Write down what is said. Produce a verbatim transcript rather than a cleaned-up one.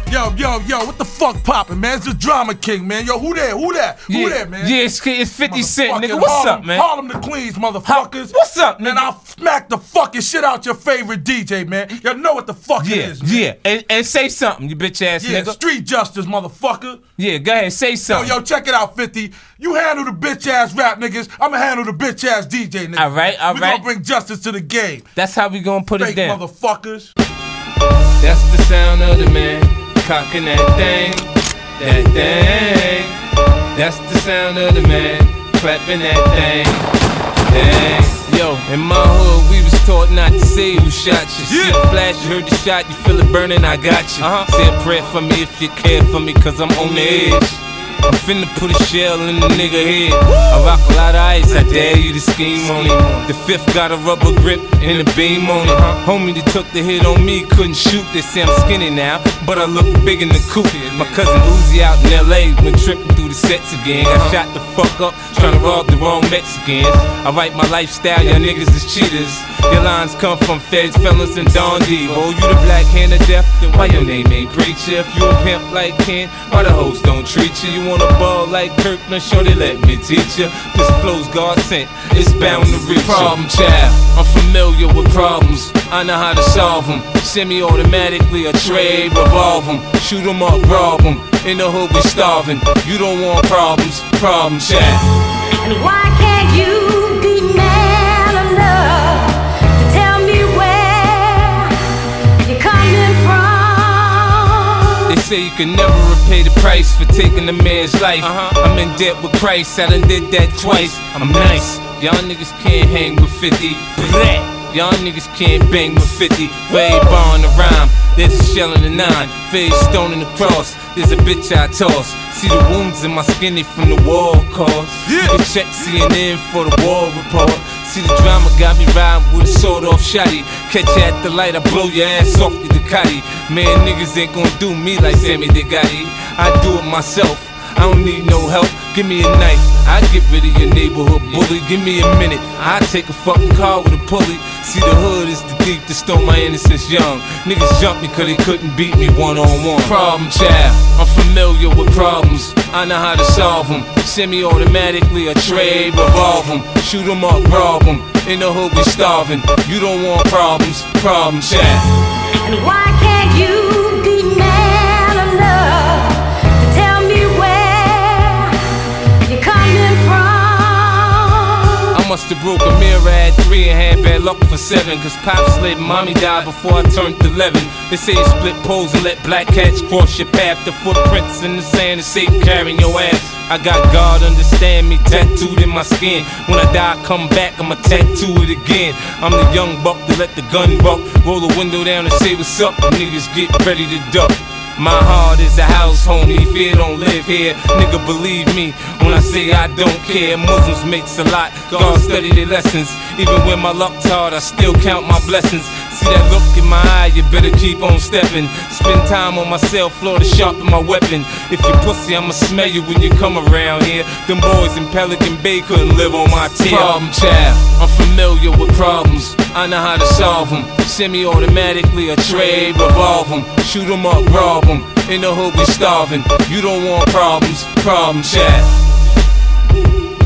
Yo, yo, yo, what the fuck poppin', man? It's the Drama King, man. Yo, who there? Who that? Who yeah, there, man? Yeah, it's, it's fifty Cent, nigga. What's Harlem, up, man? Harlem to Queens, motherfuckers. What's up, nigga? And I'll smack the fucking shit out your favorite D J, man. Y'all know what the fuck yeah, it is, man. Yeah, and, and say something, you bitch ass yeah, nigga. Street justice, motherfucker. Yeah, go ahead, say something. Yo, yo, check it out, fifty. You handle the bitch ass rap niggas. I'ma handle the bitch ass D J niggas. All right, all we right. We gonna bring justice to the game. That's how we gonna put Fake it down. motherfuckers. That's the sound of the man cocking that thing, that thing. That's the sound of the man clapping that thing, thing. Yo, in my hood we was taught not to say who shot you. Yeah. See the flash, you heard the shot, you feel it burning, I got you. Uh-huh. Say a prayer for me if you care for me, cause I'm on the edge. I'm finna put a shell in the nigga head. I rock a lot of ice, I dare you to scheme on it. The fifth got a rubber grip and a beam on it. Homie that took the hit on me couldn't shoot. They say I'm skinny now, but I look big in the coupe. My cousin Uzi out in L A been tripping through the sets again. Got shot the fuck up, trying to rob the wrong Mexicans. I write my lifestyle, y'all niggas is cheaters. Your lines come from feds, fellas, and Don Divo. Oh, you the black hand of death, then why your name ain't Preacher? If you a pimp like Ken, why the hoes don't treat you? You want a ball like Kirk, now sure they let me teach you. This flow's God sent, it's bound to reach you. Problem child, I'm familiar with problems, I know how to solve them. Semi-automatically, a trade, revolve them. Shoot them up, rob them, in the hood we starving. You don't want problems, problem child. And why can't you be man enough to tell me where you're coming from? They say you can never repay the price for taking a man's life. Uh-huh. I'm in debt with Christ, I done did that twice. I'm nice, y'all niggas can't hang with fifty. Y'all niggas can't bang with fifty. For every bar on the rhyme, there's a shell in the nine. For every stone in the cross, there's a bitch I toss. See the wounds in my skinny from the war cause. Yeah. You can check C N N for the war report. See the drama got me riding with a sword off shotty. Catch you at the light, I blow your ass off the Ducati. Man, niggas ain't gon' do me like Sammy Degotti. I do it myself, I don't need no help. Give me a knife, I get rid of your neighborhood bully. Give me a minute, I take a fucking car with a pulley. See the hood is the deep that stole my innocence young. Niggas jumped me cause they couldn't beat me one on one. Problem child, I'm familiar with problems, I know how to solve them. Semi-automatically, a trade, revolve them. Shoot them up, rob them, in the hood we starving. You don't want problems, problem child. And why can't you be man enough to tell me where you're coming from? I must have broke a mirror at three and had bad luck for seven. Cause Pop slid, mommy died before I turned eleven. They say you split poles and let black cats cross your path. The footprints in the sand is safe carrying your ass. I got God understand me tattooed in my skin. When I die I come back, I'ma tattoo it again. I'm the young buck that let the gun buck. Roll the window down and say what's up, and niggas get ready to duck. My heart is a house, homie, fear don't live here. Nigga, believe me when I say I don't care. Muslims makes a lot, God study their lessons. Even when my luck's hard, I still count my blessings. See that look in my eye, you better keep on stepping. Spend time on my cell floor to sharpen my weapon. If you pussy, I'ma smell you when you come around here. Them boys in Pelican Bay couldn't live on my tier. Problem child, I'm familiar with problems, I know how to solve them. Semi-automatically, a trade, revolve them. Shoot them up, rob them, in the hood we starving. You don't want problems, problem child.